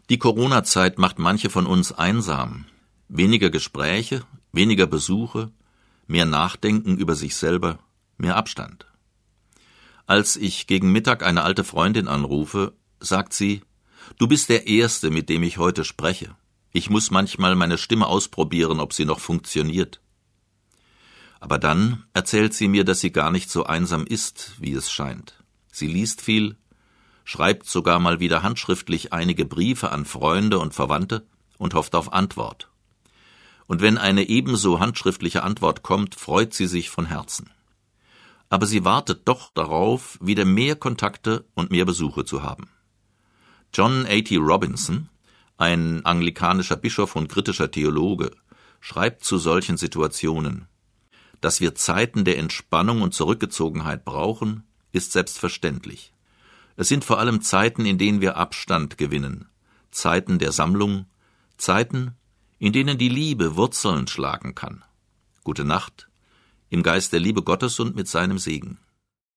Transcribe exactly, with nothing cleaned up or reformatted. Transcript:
Die Corona-Zeit macht manche von uns einsam. Weniger Gespräche, weniger Besuche, mehr Nachdenken über sich selber, mehr Abstand. Als ich gegen Mittag eine alte Freundin anrufe, sagt sie: »Du bist der Erste, mit dem ich heute spreche. Ich muss manchmal meine Stimme ausprobieren, ob sie noch funktioniert.« Aber dann erzählt sie mir, dass sie gar nicht so einsam ist, wie es scheint. Sie liest viel, schreibt sogar mal wieder handschriftlich einige Briefe an Freunde und Verwandte und hofft auf Antwort. Und wenn eine ebenso handschriftliche Antwort kommt, freut sie sich von Herzen. Aber sie wartet doch darauf, wieder mehr Kontakte und mehr Besuche zu haben. John A T Robinson, ein anglikanischer Bischof und kritischer Theologe, schreibt zu solchen Situationen: Dass wir Zeiten der Entspannung und Zurückgezogenheit brauchen, ist selbstverständlich. Es sind vor allem Zeiten, in denen wir Abstand gewinnen, Zeiten der Sammlung, Zeiten, in denen die Liebe Wurzeln schlagen kann. Gute Nacht, im Geist der Liebe Gottes und mit seinem Segen.